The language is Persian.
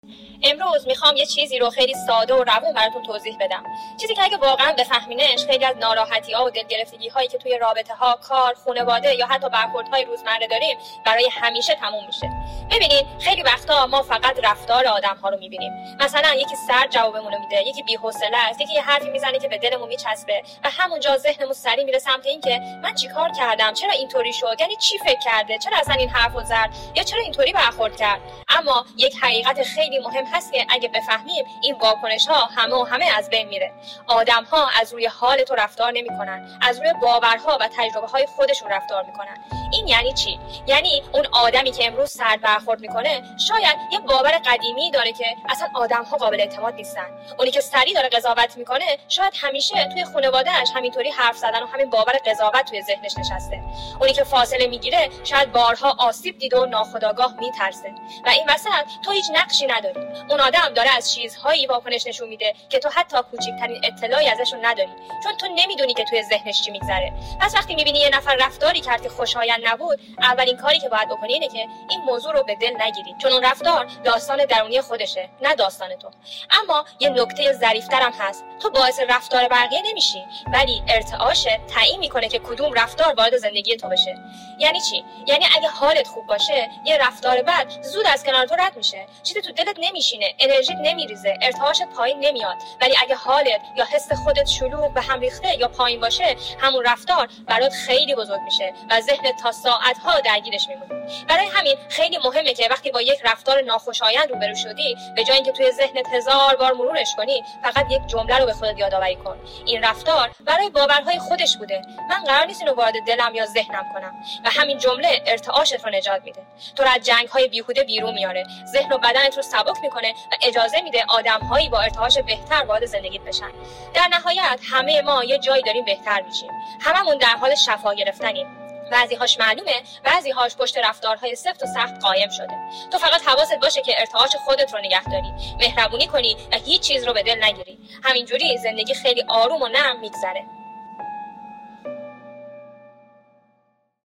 امروز میخوام یه چیزی رو خیلی ساده و روون براتون توضیح بدم. چیزی که اگه واقعا بفهمینش خیلی از ناراحتی‌ها و دلگرفتگی‌هایی که توی رابطه‌ها، کار، خانواده یا حتی برخوردهای روزمره داریم برای همیشه تموم میشه. ببینید خیلی وقتا ما فقط رفتار آدم‌ها رو می‌بینیم. مثلا یکی سرد جوابمون رو میده، یکی بی‌حوصله است، یکی یه حرفی میزنه که به دلمون میچسبه و همونجا ذهنمون سریع میره سمت این که من چیکار کردم؟ چرا اینطوری شد؟ یعنی چی فکر کرده؟ چرا اصلا این حرفو زد؟ یا چرا اینطوری برخورد کرد؟ اما یک حقیقت خیلی مهم هست که اگه بفهمیم این واکنش‌ها همه از بین میره. آدم‌ها از روی حال تو رفتار نمی‌کنن، از روی باورها و تجربه‌های خودشون رفتار می‌کنن. این یعنی چی؟ یعنی اون آدمی که امروز سرد برخورد می‌کنه شاید یه باور قدیمی داره که اصلا آدم‌ها قابل اعتماد نیستن. اونی که سریع داره قضاوت می‌کنه شاید همیشه توی خانواده‌اش همینطوری حرف زدن و همین باور قضاوت توی ذهنش نشسته. اونی که فاصله می‌گیره شاید بارها آسیب دیده و ناخودآگاه می‌ترسه. و این وسط تو هیچ نقشی نداری. اون آدم داره از چیزهایی واکنش نشون میده که تو حتی کوچکترین اطلاعی ازشون نداری، چون تو نمیدونی که توی ذهنش چی میگذره. پس وقتی میبینی یه نفر رفتاری کرد که خوشایند نبود، اولین کاری که باید بکنی اینه که این موضوع رو به دل نگیری، چون اون رفتار داستان درونی خودشه، نه داستان تو. اما یه نکته ظریف‌تر هم هست. تو باعث رفتار بقیه نمیشی، ولی ارتعاشت تعیین میکنه که کدوم رفتار وارد زندگی تو بشه. یعنی چی؟ یعنی اگه حالت خوب باشه، یه رفتار بد زود از کنار تو رد میشه. چیزی تو دلت نمیشینه، انرژیت نمیریزه، ارتعاشت پایین نمیاد. ولی اگه حالت یا حس خودت شلوغ به هم ریخته یا پایین باشه، همون رفتار برات خیلی بزرگ میشه و ذهنت تا ساعت‌ها درگیرش میمونه. برای همین خیلی مهمه که وقتی با یک رفتار ناخوشایند روبرو شدی، به جای اینکه توی ذهنت 1000 بار مرورش کنی، فقط یک جمله رو به خودت یادآوری کن. این رفتار برای باورهای خودش بوده. من قرار نیست اینو وارد دلم یا ذهنم کنم. و همین جمله ارتعاشت رو نجات میده. تو رو از جنگ‌های بیهوده بیرون میاره. ذهن و بدنت رو سبک میکنه و اجازه میده آدم‌هایی با ارتعاش بهتر وارد زندگیت بشن. در نهایت همه ما یه جایی داریم بهتر میشیم. هممون در حال شفا گرفتنیم. بعضی‌هاش معلومه، بعضی‌هاش پشت رفتارهای سفت و سخت قایم شده. تو فقط حواست باشه که ارتعاش خودت رو نگه داری، مهربونی کنی و هیچ چیز رو به دل نگیری. همینجوری زندگی خیلی آروم و نرم میگذره.